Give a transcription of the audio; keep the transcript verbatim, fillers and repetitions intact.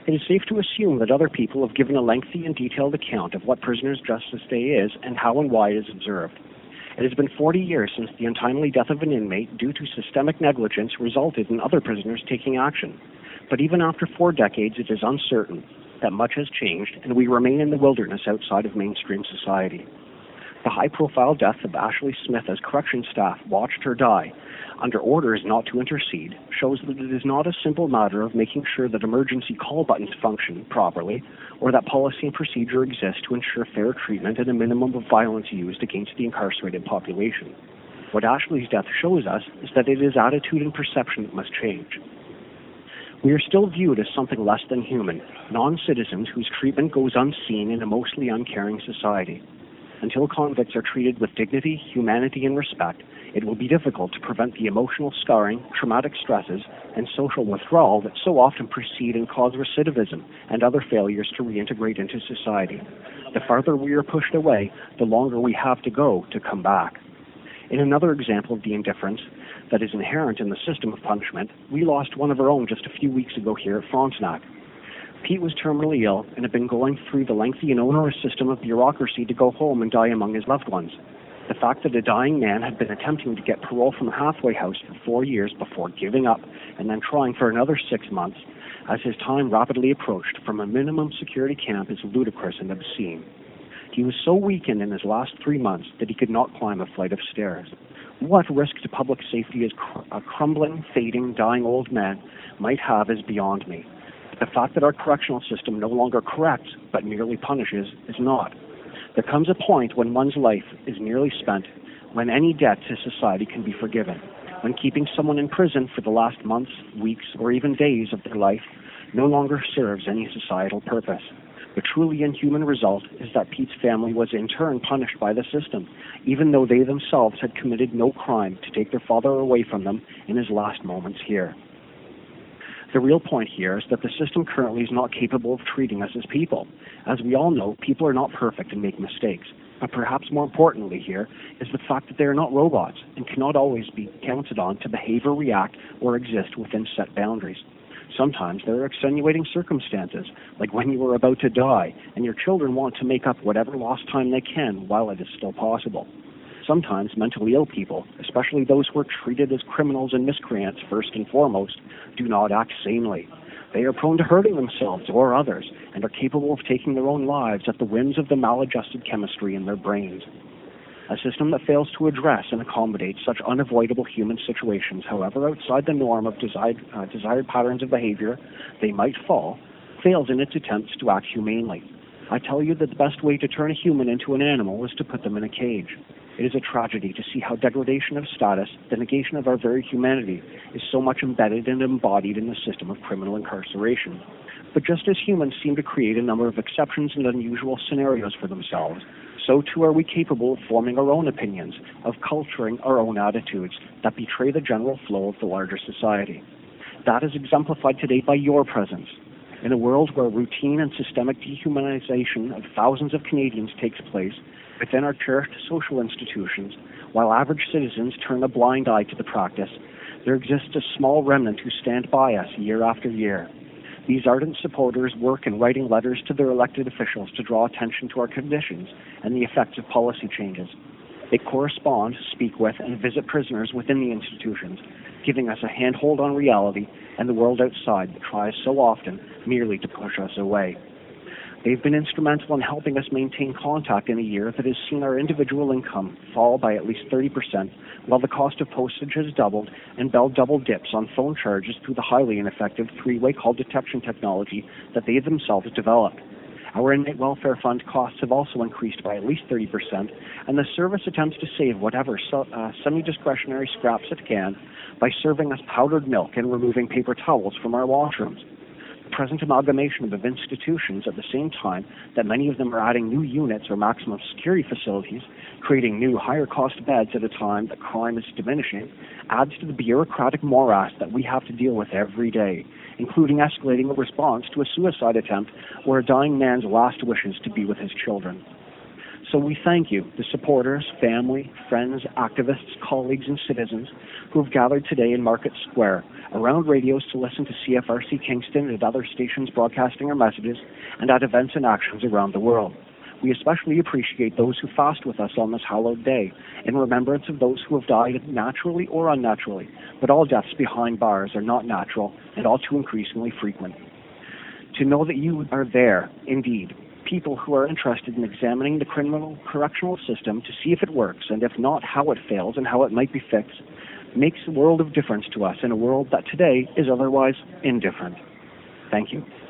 It is safe to assume that other people have given a lengthy and detailed account of what Prisoners' Justice Day is and how and why it is observed. It has been forty years since the untimely death of an inmate due to systemic negligence resulted in other prisoners taking action. But even after four decades, it is uncertain that much has changed, and we remain in the wilderness outside of mainstream society. The high-profile death of Ashley Smith as correction staff watched her die, under orders not to intercede, shows that it is not a simple matter of making sure that emergency call buttons function properly, or that policy and procedure exist to ensure fair treatment and a minimum of violence used against the incarcerated population. What Ashley's death shows us is that it is attitude and perception that must change. We are still viewed as something less than human, non-citizens whose treatment goes unseen in a mostly uncaring society. Until convicts are treated with dignity, humanity, and respect, it will be difficult to prevent the emotional scarring, traumatic stresses, and social withdrawal that so often precede and cause recidivism and other failures to reintegrate into society. The farther we are pushed away, the longer we have to go to come back. In another example of the indifference that is inherent in the system of punishment, we lost one of our own just a few weeks ago here at Frontenac. Pete was terminally ill and had been going through the lengthy and onerous system of bureaucracy to go home and die among his loved ones. The fact that a dying man had been attempting to get parole from a halfway house for four years before giving up and then trying for another six months as his time rapidly approached from a minimum security camp is ludicrous and obscene. He was so weakened in his last three months that he could not climb a flight of stairs. What risk to public safety is cr- a crumbling, fading, dying old man might have is beyond me. The fact that our correctional system no longer corrects, but merely punishes, is not. There comes a point when one's life is nearly spent, when any debt to society can be forgiven, when keeping someone in prison for the last months, weeks, or even days of their life no longer serves any societal purpose. The truly inhuman result is that Pete's family was in turn punished by the system, even though they themselves had committed no crime to take their father away from them in his last moments here. The real point here is that the system currently is not capable of treating us as people. As we all know, people are not perfect and make mistakes. But perhaps more importantly here is the fact that they are not robots and cannot always be counted on to behave or react or exist within set boundaries. Sometimes there are extenuating circumstances, like when you are about to die and your children want to make up whatever lost time they can while it is still possible. Sometimes mentally ill people, especially those who are treated as criminals and miscreants first and foremost, do not act sanely. They are prone to hurting themselves or others and are capable of taking their own lives at the whims of the maladjusted chemistry in their brains. A system that fails to address and accommodate such unavoidable human situations, however outside the norm of desired, uh, desired patterns of behavior they might fall, fails in its attempts to act humanely. I tell you that the best way to turn a human into an animal is to put them in a cage. It is a tragedy to see how degradation of status, the negation of our very humanity, is so much embedded and embodied in the system of criminal incarceration. But just as humans seem to create a number of exceptions and unusual scenarios for themselves, so too are we capable of forming our own opinions, of culturing our own attitudes that betray the general flow of the larger society. That is exemplified today by your presence. In a world where routine and systemic dehumanization of thousands of Canadians takes place within our cherished social institutions, while average citizens turn a blind eye to the practice, there exists a small remnant who stand by us year after year. These ardent supporters work in writing letters to their elected officials to draw attention to our conditions and the effects of policy changes. They correspond, speak with, and visit prisoners within the institutions, giving us a handhold on reality and the world outside that tries so often merely to push us away. They've been instrumental in helping us maintain contact in a year that has seen our individual income fall by at least thirty percent, while the cost of postage has doubled and Bell double dips on phone charges through the highly ineffective three-way call detection technology that they themselves developed. Our inmate welfare fund costs have also increased by at least thirty percent, and the service attempts to save whatever so, uh, semi-discretionary scraps it can by serving us powdered milk and removing paper towels from our washrooms. The present amalgamation of institutions at the same time that many of them are adding new units or maximum security facilities, creating new higher-cost beds at a time that crime is diminishing, adds to the bureaucratic morass that we have to deal with every day, including escalating a response to a suicide attempt or a dying man's last wishes to be with his children. So we thank you, the supporters, family, friends, activists, colleagues, and citizens who have gathered today in Market Square around radios to listen to C F R C Kingston and other stations broadcasting our messages, and at events and actions around the world. We especially appreciate those who fast with us on this hallowed day, in remembrance of those who have died naturally or unnaturally, but all deaths behind bars are not natural and all too increasingly frequent. To know that you are there, indeed, people who are interested in examining the criminal correctional system to see if it works, and if not, how it fails and how it might be fixed, makes a world of difference to us in a world that today is otherwise indifferent. Thank you.